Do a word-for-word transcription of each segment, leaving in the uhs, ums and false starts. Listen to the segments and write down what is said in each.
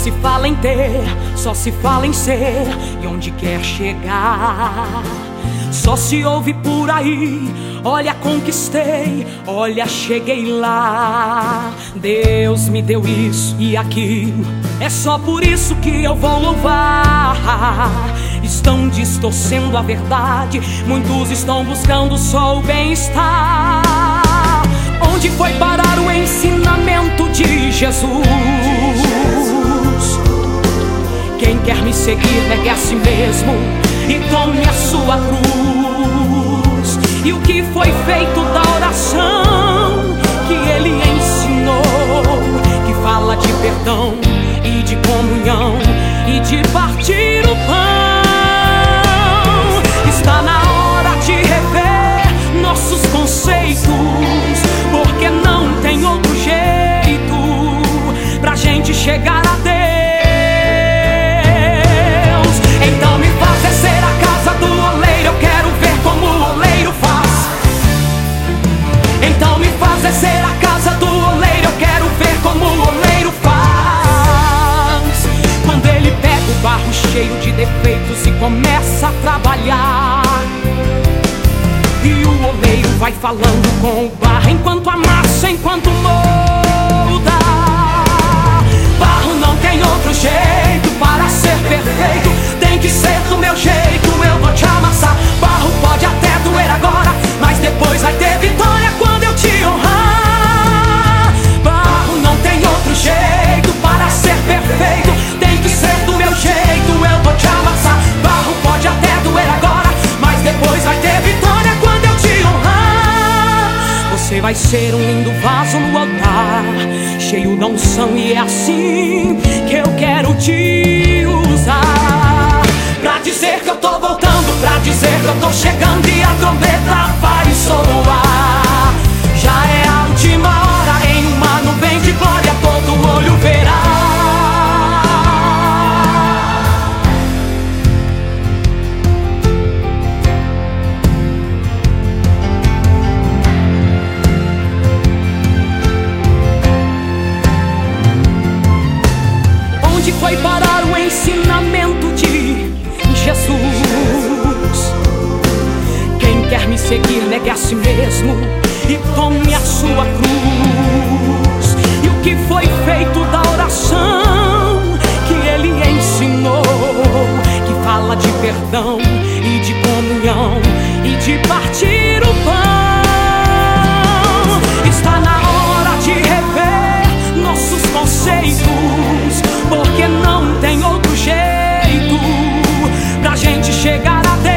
se fala em ter, só se fala em ser, e onde quer chegar só se ouve por aí. Olha, conquistei, olha, cheguei lá. Deus me deu isso e aquilo, é só por isso que eu vou louvar. Estão distorcendo a verdade, muitos estão buscando só o bem-estar. Onde foi parar o ensinamento de Jesus? Quem quer me seguir, negue a si mesmo e tome a sua cruz. E o que foi feito da oração que ele ensinou, que fala de perdão e de comunhão e de partir o pão. Está na hora de rever nossos conceitos, porque não tem outro jeito pra gente chegar a Deus. Então me faz descer a casa do oleiro, eu quero ver como o oleiro faz. Então me faz descer a casa do oleiro, eu quero ver como o oleiro faz. Quando ele pega o barro cheio de defeitos e começa a trabalhar, e o oleiro vai falando com o barro enquanto amassa, enquanto molda. Barro não tem outro jeito para ser perfeito, tem que ser do meu jeito, eu vou te amassar. Barro pode até doer agora, mas depois vai ter vitória quando eu te honrar. Barro não tem outro jeito para ser perfeito, tem que ser do meu jeito, eu vou te amassar. Barro pode até doer agora, mas depois vai ter vitória quando eu te honrar. Você vai ser um lindo vaso no altar, cheio da unção, e é assim que eu quero te usar. Pra dizer que eu tô voltando, pra dizer que eu tô chegando, e a trombeta vai soar. Já é a última hora, em uma nuvem de glória todo olho verá. Onde foi parar o ensinamento de Jesus? Quem quer me seguir, negue a si mesmo e tome a sua cruz. E o que foi feito da oração que ele ensinou, que fala de perdão e de comunhão e de partir o pão. Está na hora de rever nossos conceitos, porque não tem outro jeito pra gente chegar a Deus.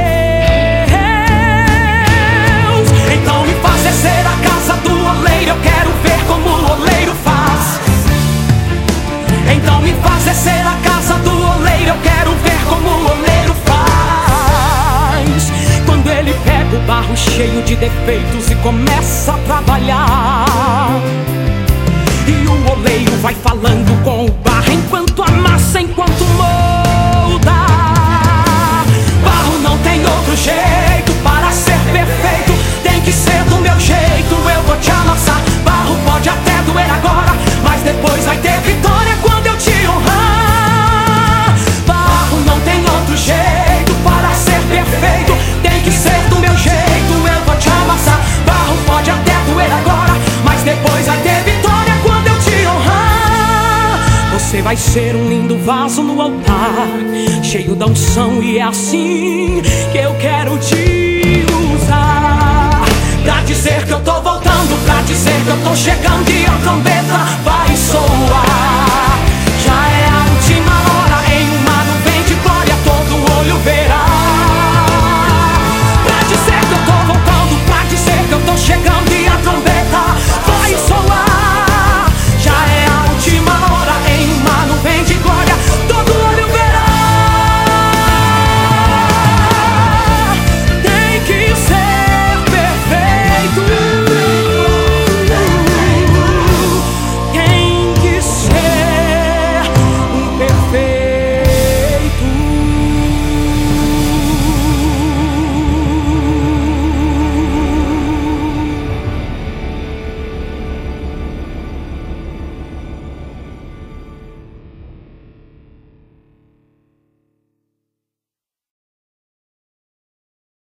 Então me faz descer a casa do oleiro, eu quero ver como o oleiro faz. Então me faz descer a casa do oleiro, eu quero ver como o oleiro faz. Quando ele pega o barro cheio de defeitos e começa a trabalhar, e o oleiro vai falando com o barro enquanto amassa, enquanto molda. Barro não tem outro jeito para ser perfeito, tem que ser do meu jeito, eu vou te amassar. Barro pode até doer agora, mas depois vai ter vitória quando eu te honrar. Barro não tem outro jeito para ser perfeito, tem que ser do meu jeito, eu vou te amassar. Barro pode até doer agora, mas depois vai ter vitória quando eu te honrar. Você vai ser um lindo vaso no altar, cheio da unção, e é assim que eu quero te usar. Pra dizer que eu tô voltando, pra dizer que eu tô chegando, e a trombeta vai soar.